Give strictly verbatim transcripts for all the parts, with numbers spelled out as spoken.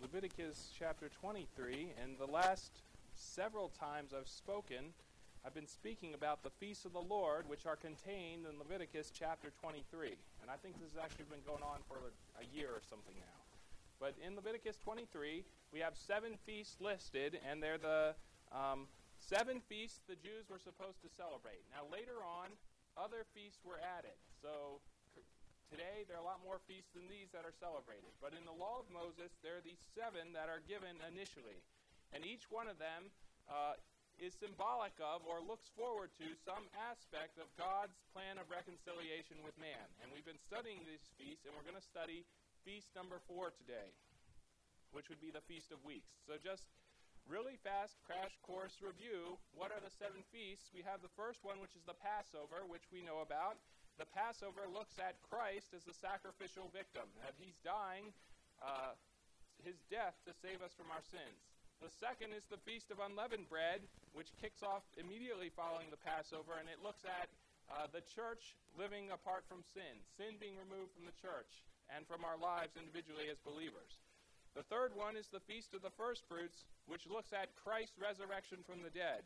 Leviticus chapter twenty-three, and the last several times I've spoken, I've been speaking about the feasts of the Lord, which are contained in Leviticus chapter twenty-three. And I think this has actually been going on for a year or something now. But in Leviticus twenty-three, we have seven feasts listed, and they're the um, seven feasts the Jews were supposed to celebrate. Now later on, other feasts were added. So today, there are a lot more feasts than these that are celebrated. But in the law of Moses, there are these seven that are given initially. And each one of them uh, is symbolic of or looks forward to some aspect of God's plan of reconciliation with man. And we've been studying these feasts, and we're going to study feast number four today, which would be the Feast of Weeks. So just really fast crash course review. What are the seven feasts? We have the first one, which is the Passover, which we know about. The Passover looks at Christ as the sacrificial victim, that he's dying, uh, his death to save us from our sins. The second is the Feast of Unleavened Bread, which kicks off immediately following the Passover, and it looks at uh, the church living apart from sin, sin being removed from the church and from our lives individually as believers. The third one is the Feast of the Firstfruits, which looks at Christ's resurrection from the dead.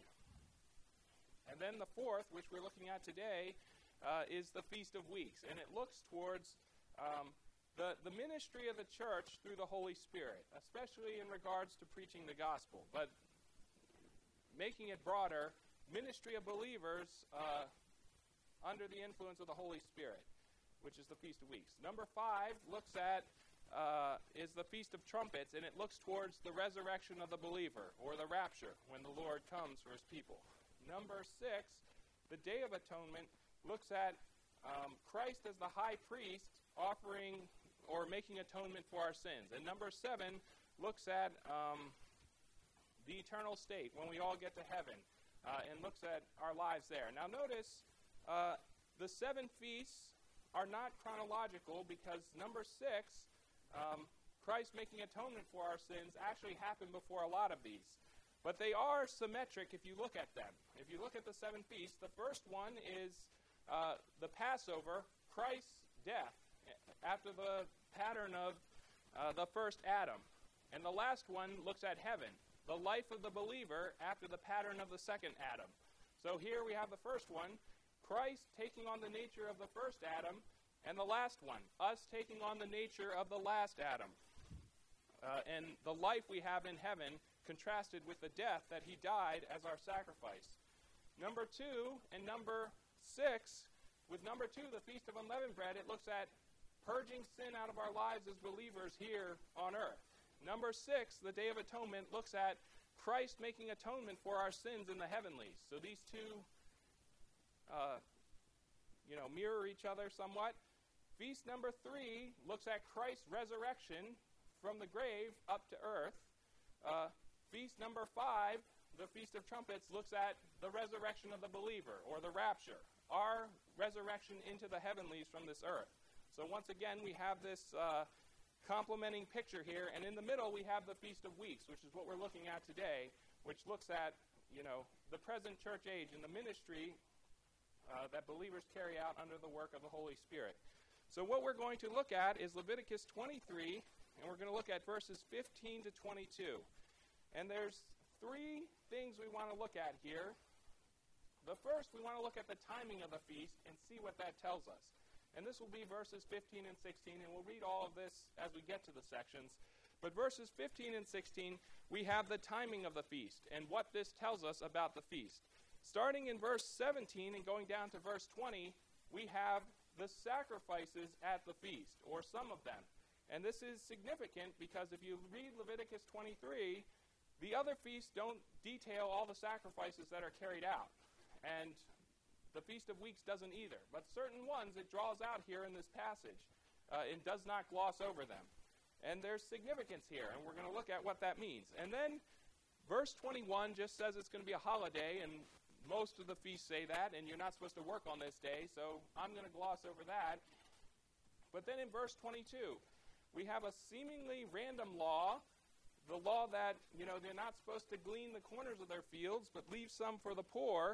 And then the fourth, which we're looking at today, Uh, is the Feast of Weeks, and it looks towards um, the, the ministry of the church through the Holy Spirit, especially in regards to preaching the gospel. But making it broader, ministry of believers uh, under the influence of the Holy Spirit, which is the Feast of Weeks. Number five looks at, uh, is the Feast of Trumpets, and it looks towards the resurrection of the believer, or the rapture, when the Lord comes for his people. Number six, the Day of Atonement, looks at um, Christ as the high priest offering or making atonement for our sins. And number seven looks at um, the eternal state when we all get to heaven uh, and looks at our lives there. Now notice uh, the seven feasts are not chronological because number six, um, Christ making atonement for our sins, actually happened before a lot of these. But they are symmetric if you look at them. If you look at the seven feasts, the first one is Uh, the Passover, Christ's death, after the pattern of uh, the first Adam. And the last one looks at heaven, the life of the believer after the pattern of the second Adam. So here we have the first one, Christ taking on the nature of the first Adam, and the last one, us taking on the nature of the last Adam. Uh, and the life we have in heaven contrasted with the death that he died as our sacrifice. Number two and number Six, with number two, the Feast of Unleavened Bread, it looks at purging sin out of our lives as believers here on earth. Number six, the Day of Atonement, looks at Christ making atonement for our sins in the heavenlies. So these two, uh, you know, mirror each other somewhat. Feast number three looks at Christ's resurrection from the grave up to earth. Uh, feast number five, the Feast of Trumpets, looks at the resurrection of the believer, or the rapture, our resurrection into the heavenlies from this earth. So once again, we have this uh, complementing picture here, and in the middle we have the Feast of Weeks, which is what we're looking at today, which looks at, you know, the present church age and the ministry uh, that believers carry out under the work of the Holy Spirit. So what we're going to look at is Leviticus twenty-three, and we're going to look at verses fifteen to twenty-two. And there's three things we want to look at here. The first, we want to look at the timing of the feast and see what that tells us. And this will be verses fifteen and sixteen, and we'll read all of this as we get to the sections. But verses fifteen and sixteen, we have the timing of the feast and what this tells us about the feast. Starting in verse seventeen and going down to verse twenty, we have the sacrifices at the feast, or some of them. And this is significant because if you read Leviticus twenty-three, the other feasts don't detail all the sacrifices that are carried out, and the Feast of Weeks doesn't either. But certain ones it draws out here in this passage. Uh, it does not gloss over them. And there's significance here, and we're going to look at what that means. And then verse twenty-one just says it's going to be a holiday, and most of the feasts say that, and you're not supposed to work on this day, so I'm going to gloss over that. But then in verse twenty-two, we have a seemingly random law, the law that, you know, they're not supposed to glean the corners of their fields, but leave some for the poor.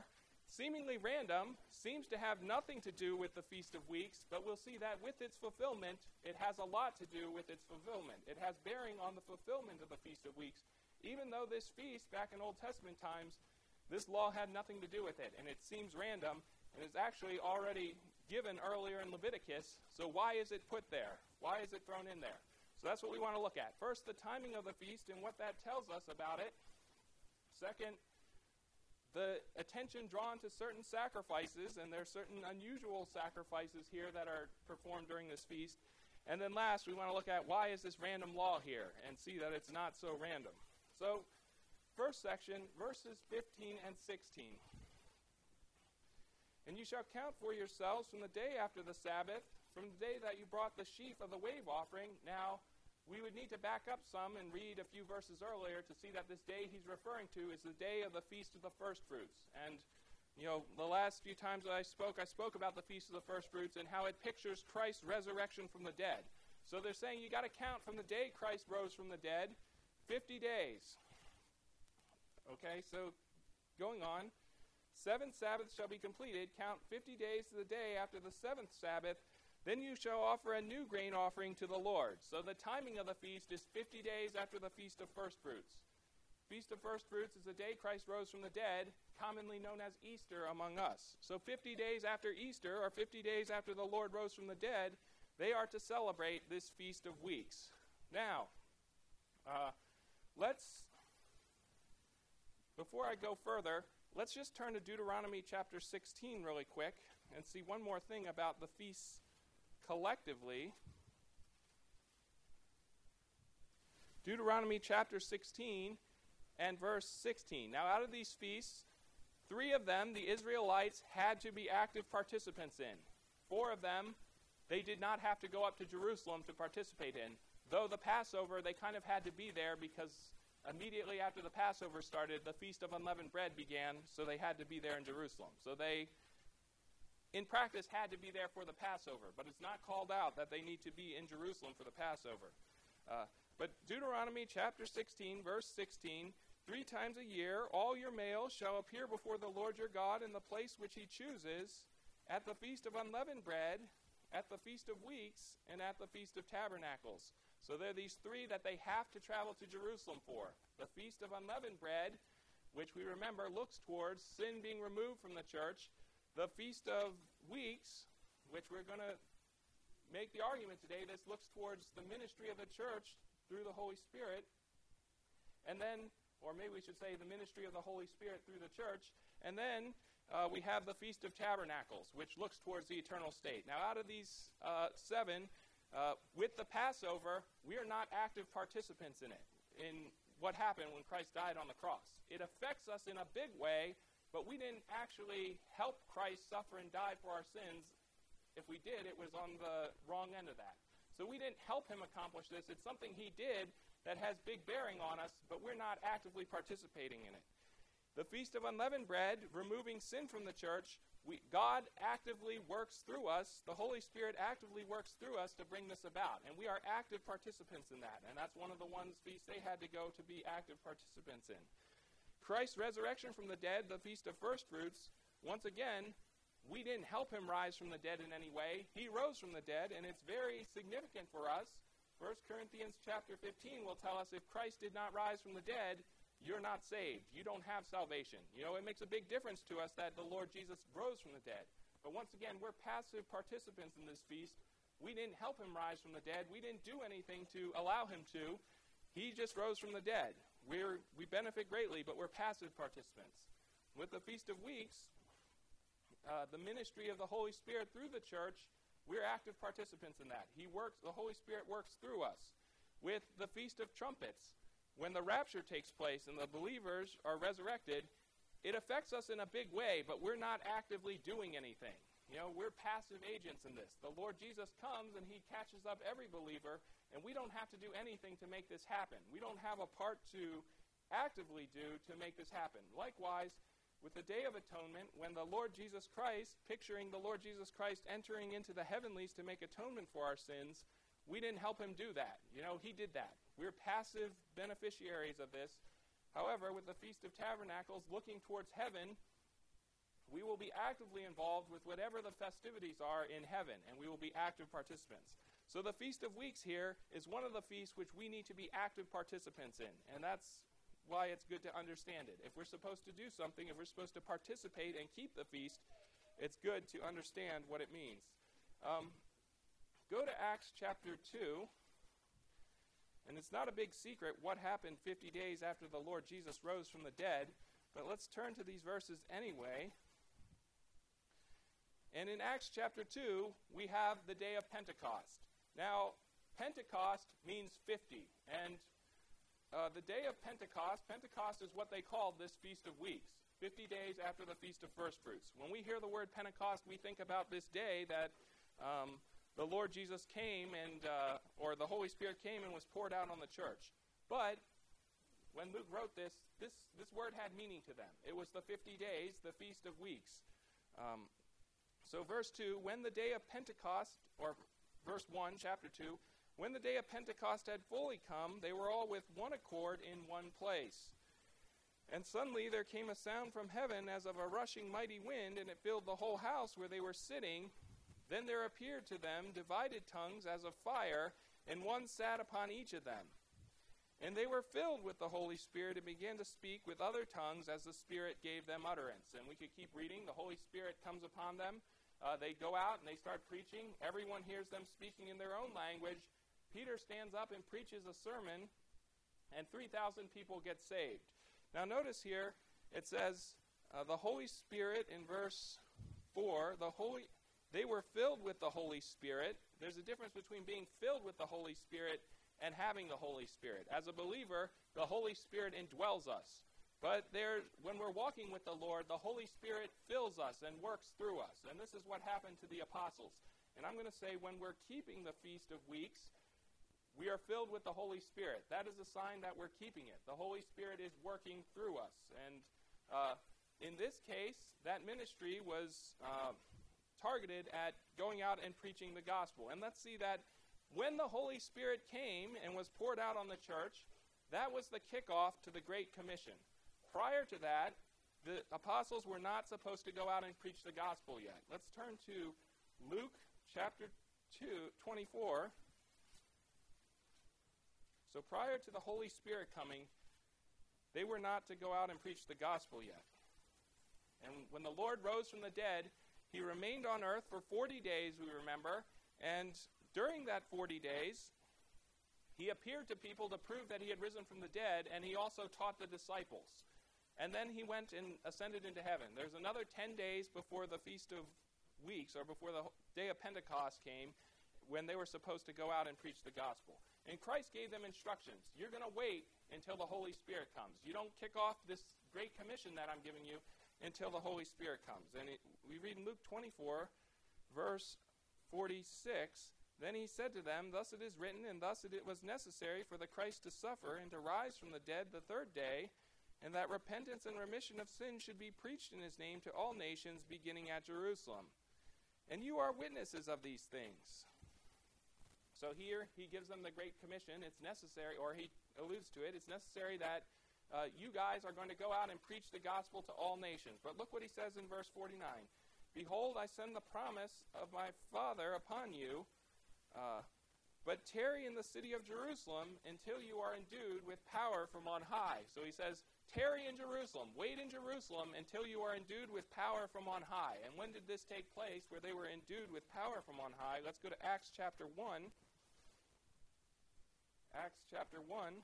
seemingly random, seems to have nothing to do with the Feast of Weeks, but we'll see that with its fulfillment, it has a lot to do with its fulfillment. It has bearing on the fulfillment of the Feast of Weeks, even though this feast, back in Old Testament times, this law had nothing to do with it, and it seems random, and is actually already given earlier in Leviticus. So why is it put there? Why is it thrown in there? So that's what we want to look at. First, the timing of the feast and what that tells us about it. Second, the attention drawn to certain sacrifices, and there are certain unusual sacrifices here that are performed during this feast. And then last, we want to look at why is this random law here, and see that it's not so random. So, first section, verses fifteen and sixteen. And you shall count for yourselves from the day after the Sabbath, from the day that you brought the sheaf of the wave offering. Now, we would need to back up some and read a few verses earlier to see that this day he's referring to is the day of the Feast of the First Fruits. And, you know, the last few times that I spoke, I spoke about the Feast of the First Fruits and how it pictures Christ's resurrection from the dead. So they're saying you got to count from the day Christ rose from the dead, fifty days. Okay, so going on. Seven Sabbaths shall be completed. Count fifty days to the day after the seventh Sabbath. Then you shall offer a new grain offering to the Lord. So the timing of the feast is fifty days after the Feast of First Fruits. Feast of First Fruits is the day Christ rose from the dead, commonly known as Easter among us. So fifty days after Easter, or fifty days after the Lord rose from the dead, they are to celebrate this Feast of Weeks. Now, uh, let's, before I go further, let's just turn to Deuteronomy chapter sixteen really quick and see one more thing about the feasts collectively. Deuteronomy chapter sixteen and verse sixteen. Now, out of these feasts, three of them the Israelites had to be active participants in. Four of them they did not have to go up to Jerusalem to participate in, though the Passover they kind of had to be there because immediately after the Passover started, the Feast of Unleavened Bread began, so they had to be there in Jerusalem. So they, in practice, had to be there for the Passover, but it's not called out that they need to be in Jerusalem for the Passover. Uh, but Deuteronomy chapter sixteen, verse sixteen, three times a year all your males shall appear before the Lord your God in the place which he chooses, at the Feast of Unleavened Bread, at the Feast of Weeks, and at the Feast of Tabernacles. So there are these three that they have to travel to Jerusalem for. The Feast of Unleavened Bread, which we remember looks towards sin being removed from the church. The Feast of Weeks, which we're going to make the argument today, this looks towards the ministry of the church through the Holy Spirit. And then, or maybe we should say the ministry of the Holy Spirit through the church. And then uh, we have the Feast of Tabernacles, which looks towards the eternal state. Now, out of these uh, seven, Uh, with the Passover, we are not active participants in it, in what happened when Christ died on the cross. It affects us in a big way, but we didn't actually help Christ suffer and die for our sins. If we did, it was on the wrong end of that. So we didn't help him accomplish this. It's something he did that has big bearing on us, but we're not actively participating in it. The Feast of Unleavened Bread, removing sin from the church, we, God actively works through us. The Holy Spirit actively works through us to bring this about. And we are active participants in that. And that's one of the ones feasts they had to go to be active participants in. Christ's resurrection from the dead, the Feast of First Fruits, once again, we didn't help him rise from the dead in any way. He rose from the dead, and it's very significant for us. First Corinthians chapter fifteen will tell us if Christ did not rise from the dead, you're not saved. You don't have salvation. You know, it makes a big difference to us that the Lord Jesus rose from the dead. But once again, we're passive participants in this feast. We didn't help him rise from the dead. We didn't do anything to allow him to. He just rose from the dead. We're, we benefit greatly, but we're passive participants. With the Feast of Weeks, uh, the ministry of the Holy Spirit through the church, we're active participants in that. He works, the Holy Spirit works through us. With the Feast of Trumpets, when the rapture takes place and the believers are resurrected, it affects us in a big way, but we're not actively doing anything. You know, we're passive agents in this. The Lord Jesus comes and he catches up every believer, and we don't have to do anything to make this happen. We don't have a part to actively do to make this happen. Likewise, with the Day of Atonement, when the Lord Jesus Christ, picturing the Lord Jesus Christ entering into the heavenlies to make atonement for our sins, we didn't help him do that. You know, he did that. We're passive beneficiaries of this. However, with the Feast of Tabernacles, looking towards heaven, we will be actively involved with whatever the festivities are in heaven, and we will be active participants. So the Feast of Weeks here is one of the feasts which we need to be active participants in, and that's why it's good to understand it. If we're supposed to do something, if we're supposed to participate and keep the feast, it's good to understand what it means. Um, go to Acts chapter two, and it's not a big secret what happened fifty days after the Lord Jesus rose from the dead, but let's turn to these verses anyway. And in Acts chapter two, we have the day of Pentecost. Now, Pentecost means fifty, and uh, the day of Pentecost, Pentecost is what they called this Feast of Weeks, fifty days after the Feast of First Fruits. When we hear the word Pentecost, we think about this day that um, the Lord Jesus came and, uh, or the Holy Spirit came and was poured out on the church. But when Luke wrote this, this, this word had meaning to them. It was the fifty days, the Feast of Weeks. Um, so verse two, when the day of Pentecost, or verse one, chapter two, when the day of Pentecost had fully come, they were all with one accord in one place. And suddenly there came a sound from heaven as of a rushing mighty wind, and it filled the whole house where they were sitting. Then there appeared to them divided tongues as of fire, and one sat upon each of them. And they were filled with the Holy Spirit and began to speak with other tongues as the Spirit gave them utterance. And we could keep reading. The Holy Spirit comes upon them. Uh, they go out and they start preaching. Everyone hears them speaking in their own language. Peter stands up and preaches a sermon, and three thousand people get saved. Now notice here, it says, uh, the Holy Spirit in verse four, the Holy, they were filled with the Holy Spirit. There's a difference between being filled with the Holy Spirit and having the Holy Spirit. As a believer, the Holy Spirit indwells us. But there, when we're walking with the Lord, the Holy Spirit fills us and works through us. And this is what happened to the apostles. And I'm going to say when we're keeping the Feast of Weeks, we are filled with the Holy Spirit. That is a sign that we're keeping it. The Holy Spirit is working through us. And uh, in this case, that ministry was uh, targeted at going out and preaching the gospel. And let's see that when the Holy Spirit came and was poured out on the church, that was the kickoff to the Great Commission. Prior to that, the apostles were not supposed to go out and preach the gospel yet. Let's turn to Luke chapter two, twenty-four. So prior to the Holy Spirit coming, they were not to go out and preach the gospel yet. And when the Lord rose from the dead, he remained on earth for forty days, we remember, and during that forty days, he appeared to people to prove that he had risen from the dead, and he also taught the disciples. And then he went and ascended into heaven. There's another ten days before the Feast of Weeks, or before the day of Pentecost came, when they were supposed to go out and preach the gospel. And Christ gave them instructions. You're going to wait until the Holy Spirit comes. You don't kick off this great commission that I'm giving you until the Holy Spirit comes. And it, we read in Luke twenty-four, verse forty-six, then he said to them, thus it is written, and thus it was necessary for the Christ to suffer and to rise from the dead the third day, and that repentance and remission of sins should be preached in his name to all nations, beginning at Jerusalem. And you are witnesses of these things. So here he gives them the Great Commission. It's necessary, or he alludes to it, it's necessary that uh, you guys are going to go out and preach the gospel to all nations. But look what he says in verse forty-nine. Behold, I send the promise of my Father upon you, uh, but tarry in the city of Jerusalem until you are endued with power from on high. So he says, tarry in Jerusalem, wait in Jerusalem until you are endued with power from on high. And when did this take place, where they were endued with power from on high? Let's go to Acts chapter one. Acts chapter one.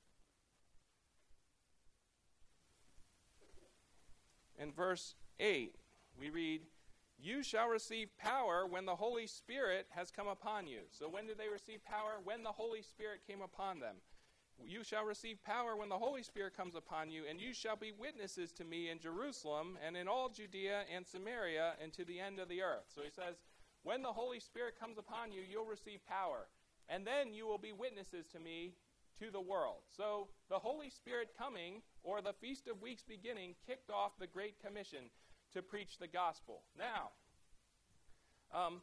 In verse eight, we read, you shall receive power when the Holy Spirit has come upon you. So when did they receive power? When the Holy Spirit came upon them. You shall receive power when the Holy Spirit comes upon you, and you shall be witnesses to me in Jerusalem and in all Judea and Samaria and to the end of the earth. So he says, when the Holy Spirit comes upon you, you'll receive power. And then you will be witnesses to me to the world. So the Holy Spirit coming, or the Feast of Weeks beginning, kicked off the Great Commission to preach the gospel. Now, um,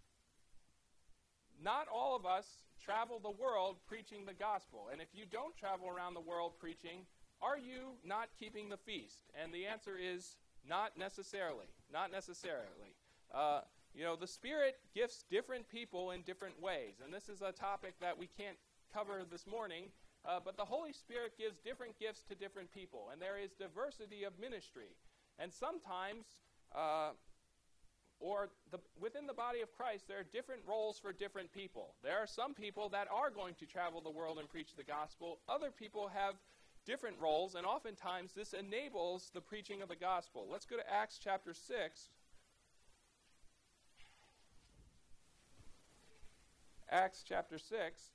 not all of us travel the world preaching the gospel. And if you don't travel around the world preaching, are you not keeping the feast? And the answer is Not necessarily. Not necessarily. Uh, you know, the Spirit gifts different people in different ways. And this is a topic that we can't cover this morning. Uh, but the Holy Spirit gives different gifts to different people. And there is diversity of ministry. And sometimes, uh, or the, within the body of Christ, there are different roles for different people. There are some people that are going to travel the world and preach the gospel. Other people have different roles, and oftentimes this enables the preaching of the gospel. Let's go to Acts chapter six. Acts chapter six.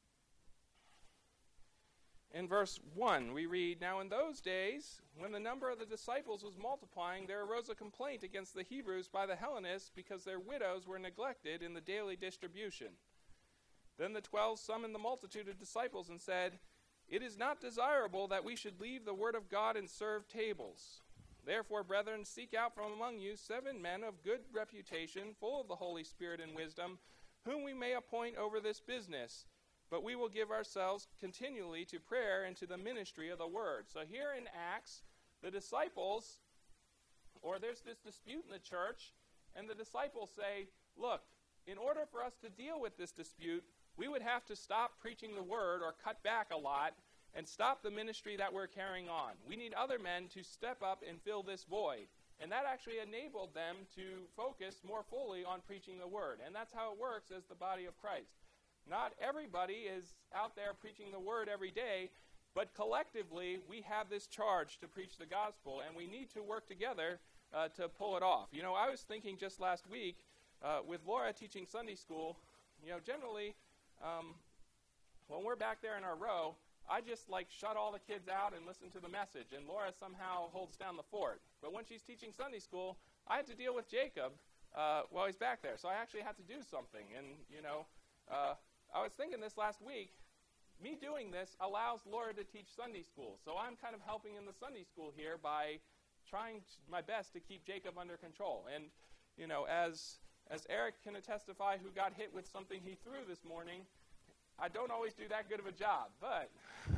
In verse one, we read, "Now in those days, when the number of the disciples was multiplying, there arose a complaint against the Hebrews by the Hellenists because their widows were neglected in the daily distribution. Then the twelve summoned the multitude of disciples and said, 'It is not desirable that we should leave the word of God and serve tables. Therefore, brethren, seek out from among you seven men of good reputation, full of the Holy Spirit and wisdom, whom we may appoint over this business. But we will give ourselves continually to prayer and to the ministry of the word.'" So here in Acts, the disciples, or there's this dispute in the church, and the disciples say, look, in order for us to deal with this dispute, we would have to stop preaching the word or cut back a lot and stop the ministry that we're carrying on. We need other men to step up and fill this void. And that actually enabled them to focus more fully on preaching the word. And that's how it works as the body of Christ. Not everybody is out there preaching the word every day, but collectively we have this charge to preach the gospel, and we need to work together uh, to pull it off. You know, I was thinking just last week uh, with Laura teaching Sunday school, you know, generally um, when we're back there in our row, I just like shut all the kids out and listen to the message, and Laura somehow holds down the fort. But when she's teaching Sunday school, I had to deal with Jacob uh, while he's back there, so I actually had to do something. And, you know, uh, I was thinking this last week, me doing this allows Laura to teach Sunday school. So I'm kind of helping in the Sunday school here by trying my best to keep Jacob under control. And, you know, as as Eric can testify, who got hit with something he threw this morning, I don't always do that good of a job, but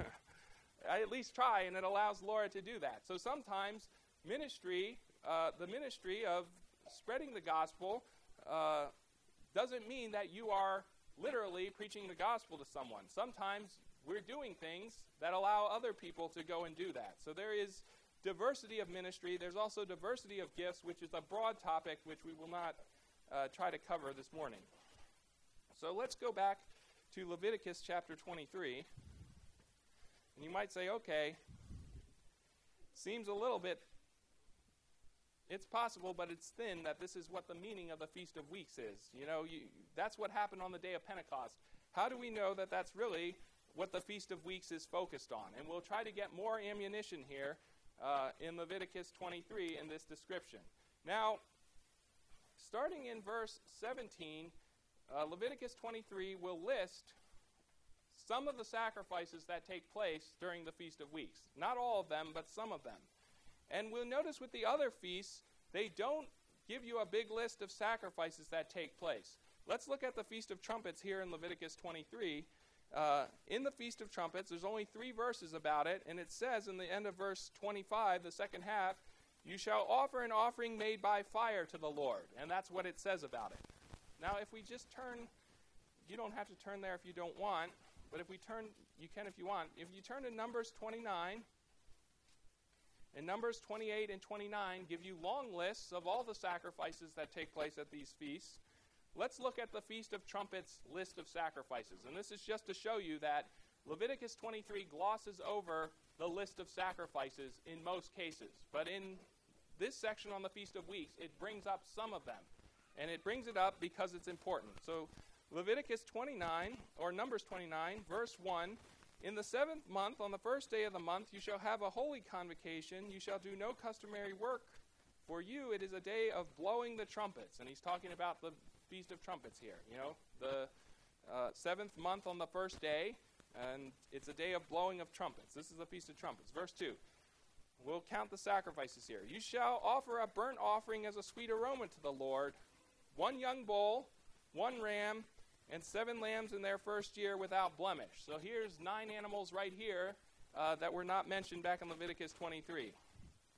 I at least try, and it allows Laura to do that. So sometimes ministry, uh, the ministry of spreading the gospel uh, doesn't mean that you are literally preaching the gospel to someone. Sometimes we're doing things that allow other people to go and do that. So there is diversity of ministry. There's also diversity of gifts, which is a broad topic which we will not uh, try to cover this morning. So let's go back to Leviticus chapter twenty-three. And you might say, okay, seems a little bit, it's possible, but it's thin, that this is what the meaning of the Feast of Weeks is. You know, you, that's what happened on the day of Pentecost. How do we know that that's really what the Feast of Weeks is focused on? And we'll try to get more ammunition here uh, in Leviticus twenty-three in this description. Now, starting in verse seventeen, uh, Leviticus twenty-three will list some of the sacrifices that take place during the Feast of Weeks. Not all of them, but some of them. And we'll notice with the other feasts, they don't give you a big list of sacrifices that take place. Let's look at the Feast of Trumpets here in Leviticus twenty-three. Uh, in the Feast of Trumpets, there's only three verses about it, and it says in the end of verse twenty-five, the second half, "You shall offer an offering made by fire to the Lord." And that's what it says about it. Now, if we just turn, you don't have to turn there if you don't want, but if we turn, you can if you want. If you turn to Numbers twenty-nine, and Numbers twenty-eight and twenty-nine give you long lists of all the sacrifices that take place at these feasts. Let's look at the Feast of Trumpets list of sacrifices. And this is just to show you that Leviticus twenty-three glosses over the list of sacrifices in most cases. But in this section on the Feast of Weeks, it brings up some of them. And it brings it up because it's important. So Leviticus twenty-nine, or Numbers twenty-nine, verse one, "In the seventh month, on the first day of the month, you shall have a holy convocation. You shall do no customary work. For you it is a day of blowing the trumpets." And he's talking about the Feast of Trumpets here. You know, the uh, seventh month on the first day, and it's a day of blowing of trumpets. This is the Feast of Trumpets. Verse two. We'll count the sacrifices here. "You shall offer a burnt offering as a sweet aroma to the Lord, one young bull, one ram, and seven lambs in their first year without blemish." So here's nine animals right here uh, that were not mentioned back in Leviticus twenty-three.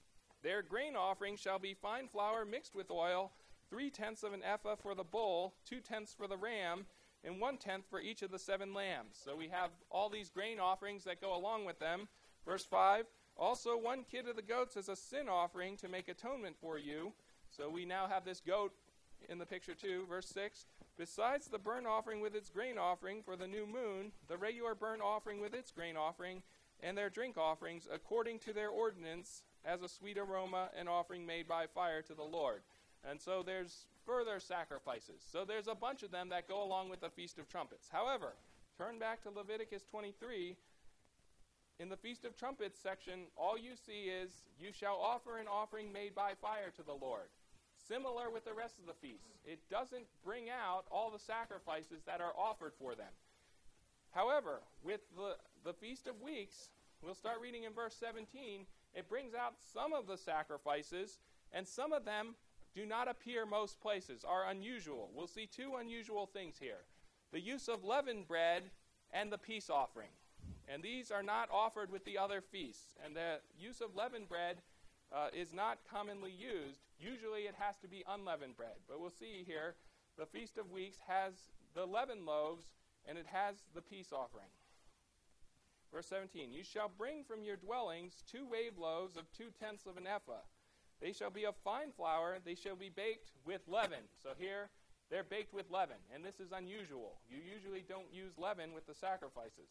Their grain offering shall be fine flour mixed with oil, three-tenths of an ephah for the bull, two-tenths for the ram, and one-tenth for each of the seven lambs. So we have all these grain offerings that go along with them. Verse five, also one kid of the goats as a sin offering to make atonement for you. So we now have this goat in the picture too. Verse six, besides the burnt offering with its grain offering for the new moon, the regular burnt offering with its grain offering, and their drink offerings according to their ordinance as a sweet aroma, an offering made by fire to the Lord. And so there's further sacrifices. So there's a bunch of them that go along with the Feast of Trumpets. However, turn back to Leviticus twenty-three. In the Feast of Trumpets section, all you see is, you shall offer an offering made by fire to the Lord. Similar with the rest of the feasts. It doesn't bring out all the sacrifices that are offered for them. However, with the, the Feast of Weeks, we'll start reading in verse seventeen, it brings out some of the sacrifices, and some of them do not appear most places, are unusual. We'll see two unusual things here. The use of leavened bread and the peace offering. And these are not offered with the other feasts. And the use of leavened bread uh, is not commonly used. Usually it has to be unleavened bread. But we'll see here, the Feast of Weeks has the leavened loaves, and it has the peace offering. Verse seventeen, you shall bring from your dwellings two wave loaves of two-tenths of an ephah. They shall be of fine flour. They shall be baked with leaven. So here, they're baked with leaven. And this is unusual. You usually don't use leaven with the sacrifices.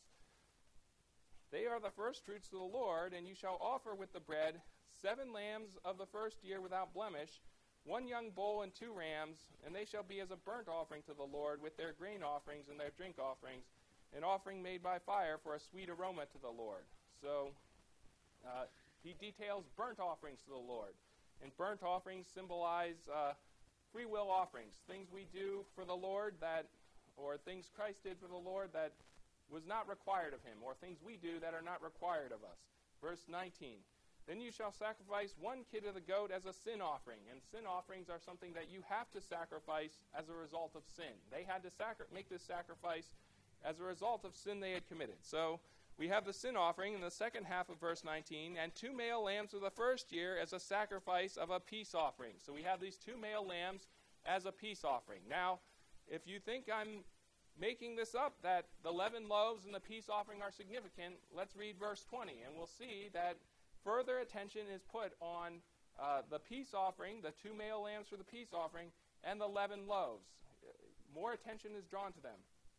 They are the first fruits to the Lord, and you shall offer with the bread seven lambs of the first year without blemish, one young bull and two rams, and they shall be as a burnt offering to the Lord with their grain offerings and their drink offerings, an offering made by fire for a sweet aroma to the Lord. So uh, he details burnt offerings to the Lord. And burnt offerings symbolize uh, free will offerings, things we do for the Lord that, or things Christ did for the Lord that was not required of him, or things we do that are not required of us. Verse nineteen, then you shall sacrifice one kid of the goat as a sin offering. And sin offerings are something that you have to sacrifice as a result of sin. They had to sacri- make this sacrifice as a result of sin they had committed. So we have the sin offering in the second half of verse nineteen, and two male lambs of the first year as a sacrifice of a peace offering. So we have these two male lambs as a peace offering. Now, if you think I'm making this up, that the leavened loaves and the peace offering are significant, let's read verse twenty, and we'll see that further attention is put on uh, the peace offering, the two male lambs for the peace offering, and the leavened loaves. More attention is drawn to them.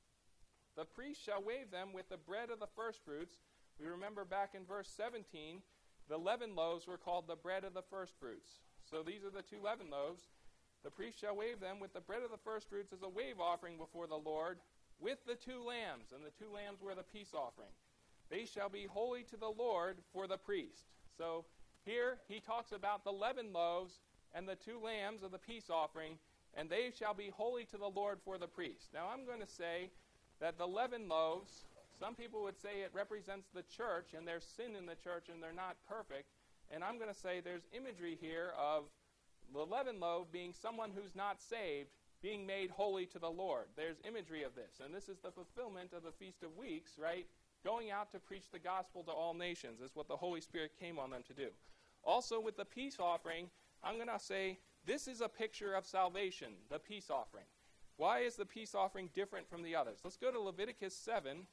The priest shall wave them with the bread of the firstfruits. We remember back in verse seventeen, the leavened loaves were called the bread of the firstfruits. So these are the two leavened loaves. The priest shall wave them with the bread of the firstfruits as a wave offering before the Lord, with the two lambs, and the two lambs were the peace offering. They shall be holy to the Lord for the priest. So here he talks about the leavened loaves and the two lambs of the peace offering, and they shall be holy to the Lord for the priest. Now I'm going to say that the leavened loaves, some people would say it represents the church, and there's sin in the church, and they're not perfect. And I'm going to say there's imagery here of the leavened loaf being someone who's not saved, being made holy to the Lord. There's imagery of this. And this is the fulfillment of the Feast of Weeks, right? Going out to preach the gospel to all nations is what the Holy Spirit came on them to do. Also with the peace offering, I'm going to say this is a picture of salvation, the peace offering. Why is the peace offering different from the others? Let's go to Leviticus seven.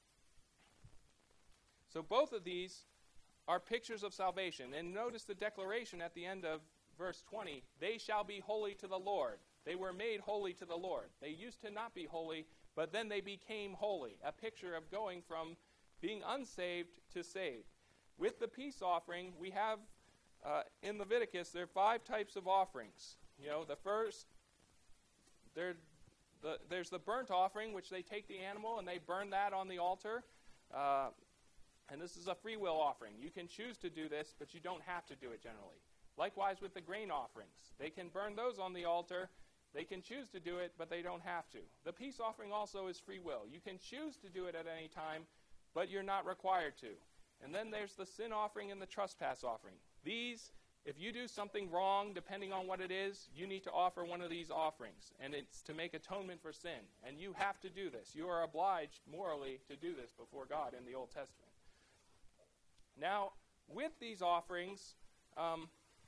So both of these are pictures of salvation. And notice the declaration at the end of verse twenty, they shall be holy to the Lord. They were made holy to the Lord. They used to not be holy, but then they became holy. A picture of going from being unsaved to saved. With the peace offering, we have uh, in Leviticus, there are five types of offerings. You know, the first, there, the, there's the burnt offering, which they take the animal and they burn that on the altar. Uh, and this is a free will offering. You can choose to do this, but you don't have to do it generally. Likewise with the grain offerings. They can burn those on the altar. They can choose to do it, but they don't have to. The peace offering also is free will. You can choose to do it at any time, but you're not required to. And then there's the sin offering and the trespass offering. These, if you do something wrong, depending on what it is, you need to offer one of these offerings. And it's to make atonement for sin. And you have to do this. You are obliged morally to do this before God in the Old Testament. Now, with these offerings, um,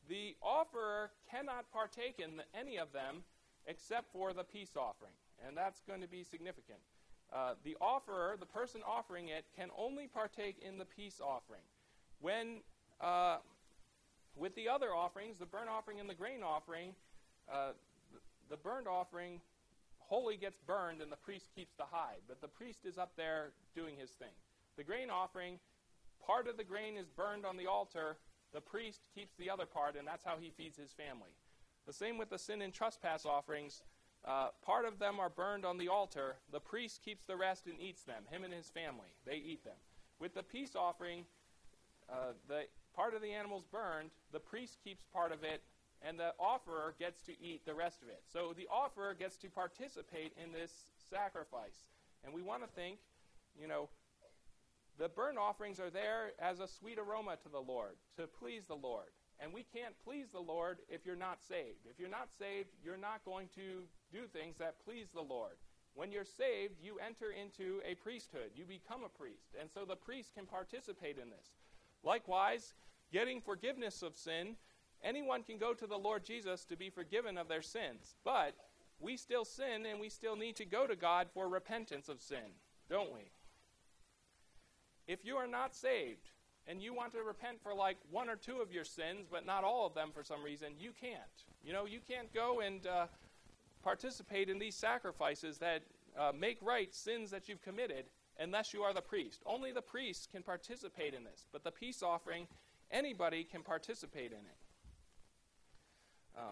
the offerer cannot partake in the, any of them except for the peace offering. And that's going to be significant. Uh, the offerer, the person offering it, can only partake in the peace offering. When, uh, with the other offerings, the burnt offering and the grain offering, uh, the burnt offering wholly gets burned and the priest keeps the hide. But the priest is up there doing his thing. The grain offering, part of the grain is burned on the altar. The priest keeps the other part, and that's how he feeds his family. The same with the sin and trespass offerings. Uh, part of them are burned on the altar. The priest keeps the rest and eats them, him and his family. They eat them. With the peace offering, uh, the part of the animal's burned. The priest keeps part of it, and the offerer gets to eat the rest of it. So the offerer gets to participate in this sacrifice. And we want to think, you know, the burnt offerings are there as a sweet aroma to the Lord, to please the Lord. And we can't please the Lord if you're not saved. If you're not saved, you're not going to do things that please the Lord. When you're saved, you enter into a priesthood. You become a priest. And so the priest can participate in this. Likewise, getting forgiveness of sin, anyone can go to the Lord Jesus to be forgiven of their sins. But we still sin, and we still need to go to God for repentance of sin, don't we? If you are not saved, and you want to repent for like one or two of your sins, but not all of them for some reason, you can't. You know, you can't go and uh, participate in these sacrifices that uh, make right sins that you've committed unless you are the priest. Only the priest can participate in this. But the peace offering, anybody can participate in it. Um,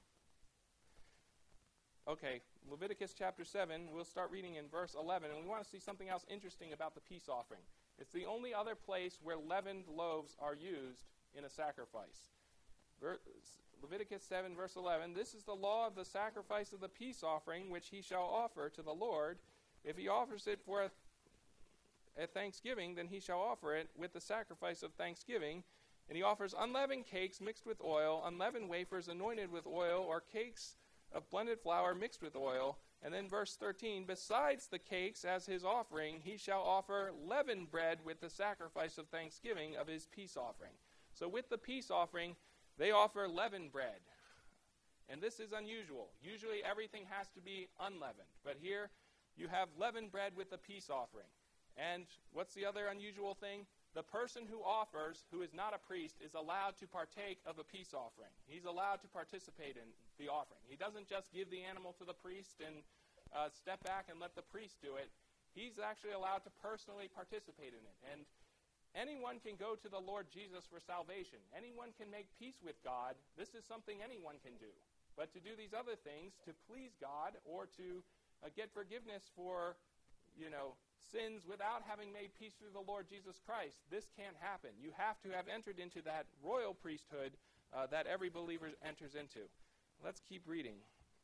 okay, Leviticus chapter seven, we'll start reading in verse eleven, and we want to see something else interesting about the peace offering. It's the only other place where leavened loaves are used in a sacrifice. Ver- Leviticus seven, verse eleven, this is the law of the sacrifice of the peace offering, which he shall offer to the Lord. If he offers it for a, a thanksgiving, then he shall offer it with the sacrifice of thanksgiving. And he offers unleavened cakes mixed with oil, unleavened wafers anointed with oil, or cakes of blended flour mixed with oil. And then verse thirteen, besides the cakes as his offering, he shall offer leavened bread with the sacrifice of thanksgiving of his peace offering. So with the peace offering, they offer leavened bread. And this is unusual. Usually everything has to be unleavened. But here you have leavened bread with the peace offering. And what's the other unusual thing? The person who offers, who is not a priest, is allowed to partake of a peace offering. He's allowed to participate in the offering. He doesn't just give the animal to the priest and uh, step back and let the priest do it. He's actually allowed to personally participate in it. And anyone can go to the Lord Jesus for salvation. Anyone can make peace with God. This is something anyone can do. But to do these other things, to please God or to uh, get forgiveness for, you know, sins without having made peace through the Lord Jesus Christ, this can't happen. You have to have entered into that royal priesthood uh, that every believer enters into. Let's keep reading.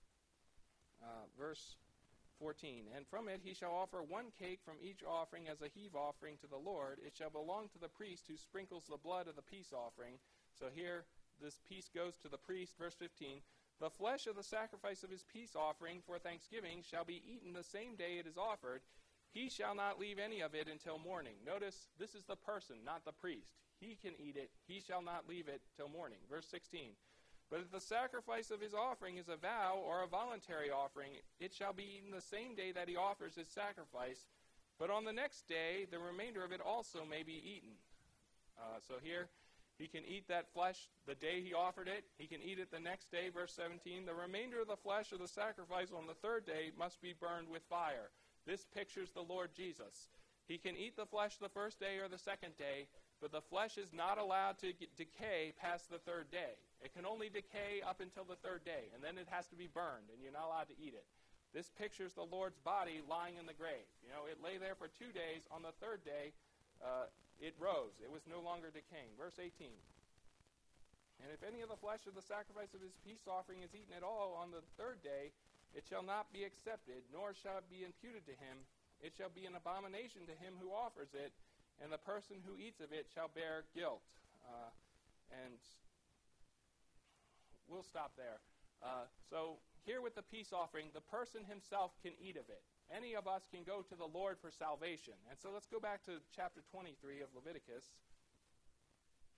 Uh, verse fourteen, and from it he shall offer one cake from each offering as a heave offering to the Lord. It shall belong to the priest who sprinkles the blood of the peace offering. So here this piece goes to the priest. Verse fifteen, the flesh of the sacrifice of his peace offering for thanksgiving shall be eaten the same day it is offered. He shall not leave any of it until morning. Notice, this is the person, not the priest. He can eat it. He shall not leave it till morning. Verse sixteen. But if the sacrifice of his offering is a vow or a voluntary offering, it shall be eaten the same day that he offers his sacrifice. But on the next day, the remainder of it also may be eaten. Uh, so here, he can eat that flesh the day he offered it. He can eat it the next day. Verse seventeen. The remainder of the flesh of the sacrifice on the third day must be burned with fire. This pictures the Lord Jesus. He can eat the flesh the first day or the second day, but the flesh is not allowed to get decay past the third day. It can only decay up until the third day, and then it has to be burned, and you're not allowed to eat it. This pictures the Lord's body lying in the grave. You know, it lay there for two days. On the third day, uh, it rose. It was no longer decaying. Verse eighteen. And if any of the flesh of the sacrifice of his peace offering is eaten at all on the third day, it shall not be accepted, nor shall it be imputed to him. It shall be an abomination to him who offers it, and the person who eats of it shall bear guilt. Uh, and we'll stop there. Uh, so here with the peace offering, the person himself can eat of it. Any of us can go to the Lord for salvation. And so let's go back to chapter twenty-three of Leviticus.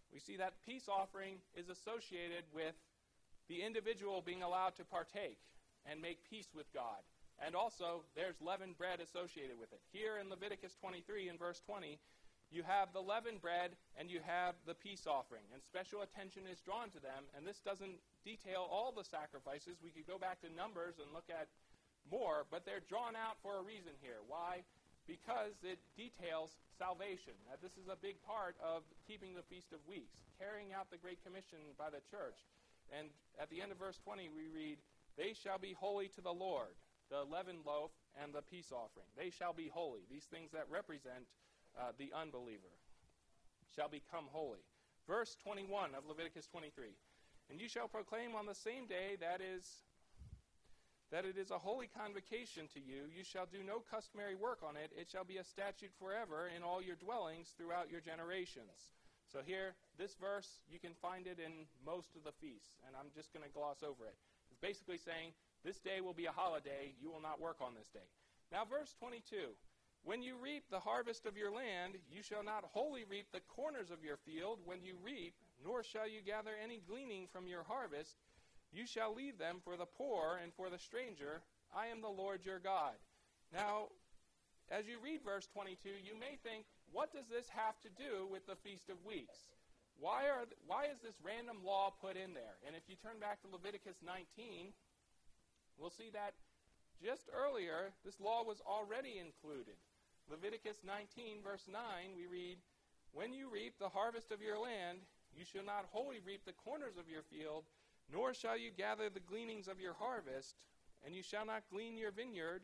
we see that peace offering is associated with the individual being allowed to partake and make peace with God. And also, there's leavened bread associated with it. Here in Leviticus twenty-three, in verse twenty, you have the leavened bread and you have the peace offering. And special attention is drawn to them. And this doesn't detail all the sacrifices. We could go back to Numbers and look at more, but they're drawn out for a reason here. Why? Because it details salvation. That this is a big part of keeping the Feast of Weeks, carrying out the Great Commission by the church. And at the end of verse twenty, we read, "They shall be holy to the Lord, the leavened loaf and the peace offering. They shall be holy." These things that represent uh, the unbeliever shall become holy. Verse twenty-one of Leviticus twenty-three, "And you shall proclaim on the same day that is that it is a holy convocation to you. You shall do no customary work on it. It shall be a statute forever in all your dwellings throughout your generations." So here, this verse, you can find it in most of the feasts, and I'm just going to gloss over it. It's basically saying, this day will be a holiday. You will not work on this day. Now, verse twenty-two, "When you reap the harvest of your land, you shall not wholly reap the corners of your field when you reap, nor shall you gather any gleaning from your harvest. You shall leave them for the poor and for the stranger. I am the Lord your God." Now, as you read verse twenty-two, you may think, what does this have to do with the Feast of Weeks? Why are th- why is this random law put in there? And if you turn back to Leviticus nineteen, we'll see that just earlier, this law was already included. Leviticus nineteen, verse nine, we read, "When you reap the harvest of your land, you shall not wholly reap the corners of your field, nor shall you gather the gleanings of your harvest, and you shall not glean your vineyard,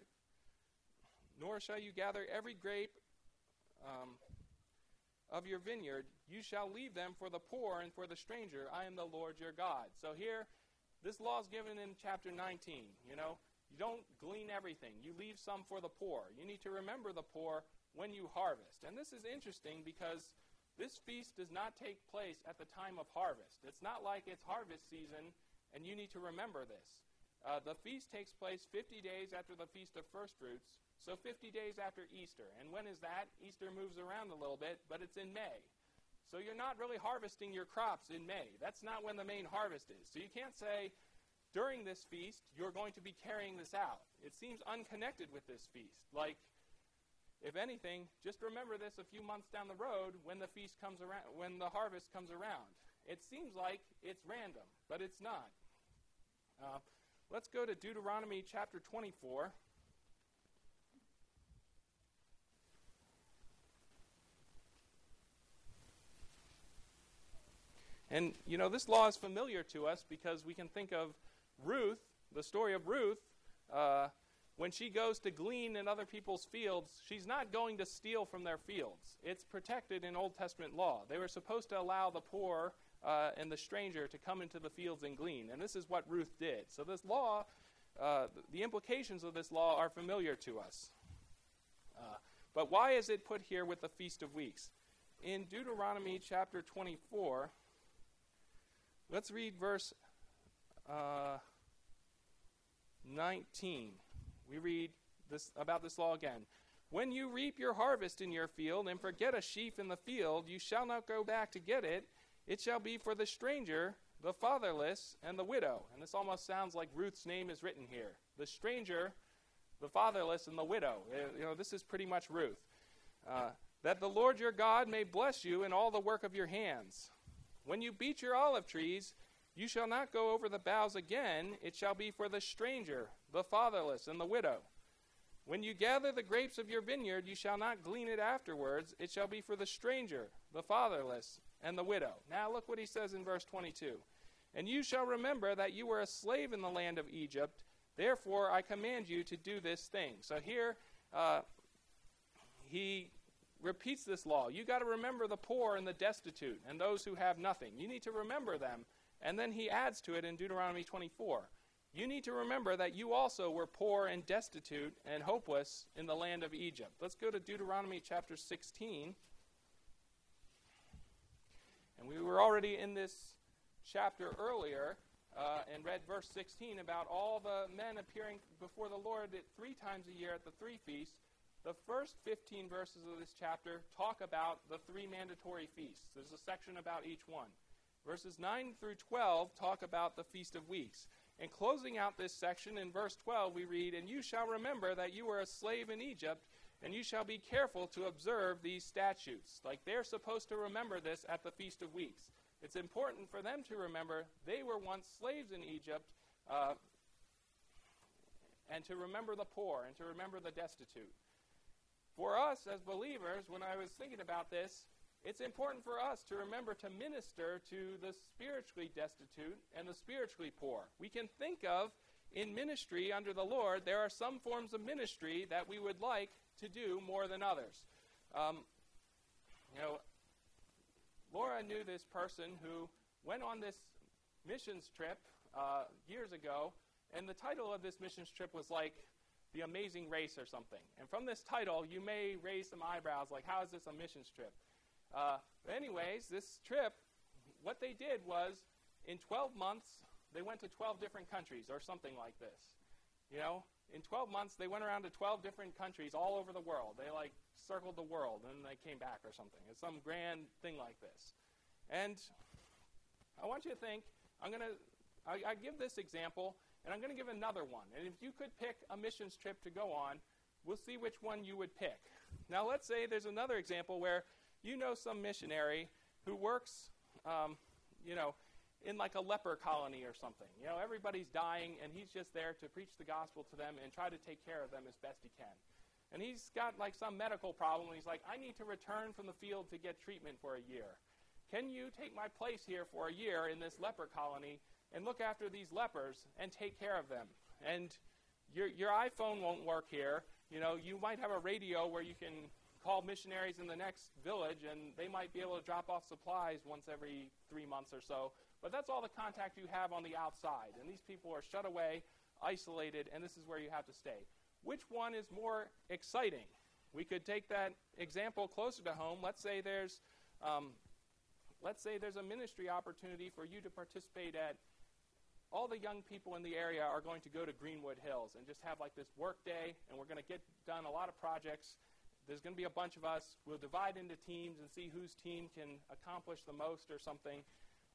nor shall you gather every grape um, of your vineyard. You shall leave them for the poor and for the stranger. I am the Lord your God." So here, this law is given in chapter nineteen. You know, you don't glean everything. You leave some for the poor. You need to remember the poor when you harvest. And this is interesting because this feast does not take place at the time of harvest. It's not like it's harvest season and you need to remember this. Uh, the feast takes place fifty days after the Feast of First Fruits, so fifty days after Easter. And when is that? Easter moves around a little bit, but it's in May. So you're not really harvesting your crops in May. That's not when the main harvest is. So you can't say, during this feast, you're going to be carrying this out. It seems unconnected with this feast. Like, if anything, just remember this a few months down the road when the feast comes around, when the harvest comes around. It seems like it's random, but it's not. Uh, let's go to Deuteronomy chapter twenty-four. And, you know, this law is familiar to us because we can think of Ruth, the story of Ruth. Uh, when she goes to glean in other people's fields, she's not going to steal from their fields. It's protected in Old Testament law. They were supposed to allow the poor uh, and the stranger to come into the fields and glean. And this is what Ruth did. So this law, uh, the implications of this law are familiar to us. Uh, but why is it put here with the Feast of Weeks? In Deuteronomy chapter twenty-four, let's read verse uh, nineteen. We read this about this law again. "When you reap your harvest in your field and forget a sheaf in the field, you shall not go back to get it. It shall be for the stranger, the fatherless, and the widow." And this almost sounds like Ruth's name is written here. The stranger, the fatherless, and the widow. Uh, you know, this is pretty much Ruth. Uh, "that the Lord your God may bless you in all the work of your hands. When you beat your olive trees, you shall not go over the boughs again. It shall be for the stranger, the fatherless, and the widow. When you gather the grapes of your vineyard, you shall not glean it afterwards. It shall be for the stranger, the fatherless, and the widow." Now look what he says in verse twenty-two. "And you shall remember that you were a slave in the land of Egypt. Therefore I command you to do this thing." So here uh, he repeats this law. You got to remember the poor and the destitute and those who have nothing. You need to remember them. And then he adds to it in Deuteronomy twenty-four. You need to remember that you also were poor and destitute and hopeless in the land of Egypt. Let's go to Deuteronomy chapter sixteen. And we were already in this chapter earlier uh, and read verse sixteen about all the men appearing before the Lord at three times a year at the three feasts. The first fifteen verses of this chapter talk about the three mandatory feasts. There's a section about each one. Verses nine through twelve talk about the Feast of Weeks. And closing out this section, in verse twelve, we read, "And you shall remember that you were a slave in Egypt, and you shall be careful to observe these statutes." Like, they're supposed to remember this at the Feast of Weeks. It's important for them to remember they were once slaves in Egypt, uh, and to remember the poor, and to remember the destitute. For us as believers, when I was thinking about this, it's important for us to remember to minister to the spiritually destitute and the spiritually poor. We can think of, in ministry under the Lord, there are some forms of ministry that we would like to do more than others. Um, you know, Laura knew this person who went on this missions trip uh, years ago, and the title of this missions trip was like The Amazing Race or something. And from this title, you may raise some eyebrows, like, how is this a missions trip? Uh, but anyways, this trip, what they did was, in twelve months, they went to twelve different countries, or something like this. You know, in twelve months, they went around to twelve different countries all over the world. They, like, circled the world, and then they came back or something. It's some grand thing like this. And I want you to think, I'm going to, I, I give this example, and I'm going to give another one. And if you could pick a missions trip to go on, we'll see which one you would pick. Now, let's say there's another example where you know some missionary who works, um, you know, in like a leper colony or something. You know, everybody's dying, and he's just there to preach the gospel to them and try to take care of them as best he can. And he's got like some medical problem, and he's like, I need to return from the field to get treatment for a year. Can you take my place here for a year in this leper colony and look after these lepers and take care of them? And your your iPhone won't work here. You know, you might have a radio where you can call missionaries in the next village, and they might be able to drop off supplies once every three months or so. But that's all the contact you have on the outside. And these people are shut away, isolated, and this is where you have to stay. Which one is more exciting? We could take that example closer to home. Let's say there's, um, let's say there's a ministry opportunity for you to participate at. All the young people in the area are going to go to Greenwood Hills and just have like this work day, and we're going to get done a lot of projects. There's going to be a bunch of us. We'll divide into teams and see whose team can accomplish the most or something.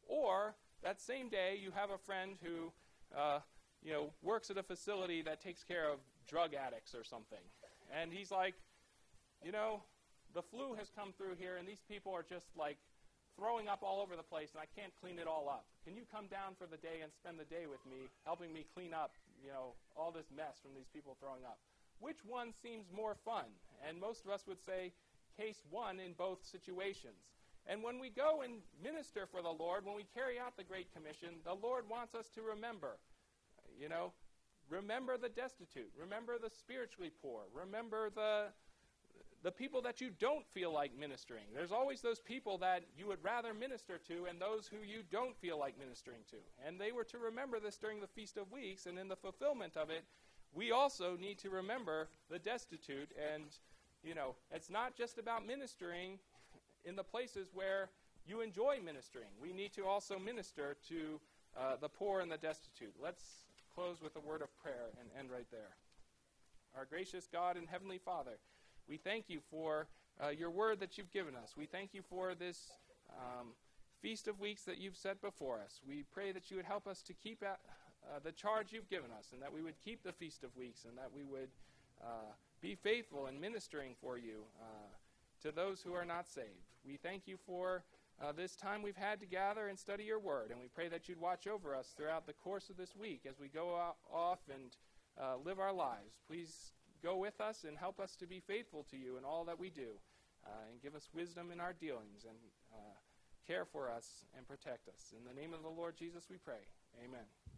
Or that same day, you have a friend who, uh, you know, works at a facility that takes care of drug addicts or something. And he's like, you know, the flu has come through here, and these people are just like throwing up all over the place, and I can't clean it all up. Can you come down for the day and spend the day with me, helping me clean up, you know, all this mess from these people throwing up? Which one seems more fun? And most of us would say case one in both situations. And when we go and minister for the Lord, when we carry out the Great Commission, the Lord wants us to remember, you know, remember the destitute, remember the spiritually poor, remember the the people that you don't feel like ministering. There's always those people that you would rather minister to and those who you don't feel like ministering to. And they were to remember this during the Feast of Weeks, and in the fulfillment of it, we also need to remember the destitute. And, you know, it's not just about ministering in the places where you enjoy ministering. We need to also minister to uh, the poor and the destitute. Let's close with a word of prayer and end right there. Our gracious God and Heavenly Father, we thank you for uh, your word that you've given us. We thank you for this um, Feast of Weeks that you've set before us. We pray that you would help us to keep at, uh, the charge you've given us, and that we would keep the Feast of Weeks, and that we would uh, be faithful in ministering for you uh, to those who are not saved. We thank you for uh, this time we've had to gather and study your word, and we pray that you'd watch over us throughout the course of this week as we go out, off and uh, live our lives. Please go with us and help us to be faithful to you in all that we do, uh, and give us wisdom in our dealings, and uh, care for us and protect us. In the name of the Lord Jesus we pray. Amen.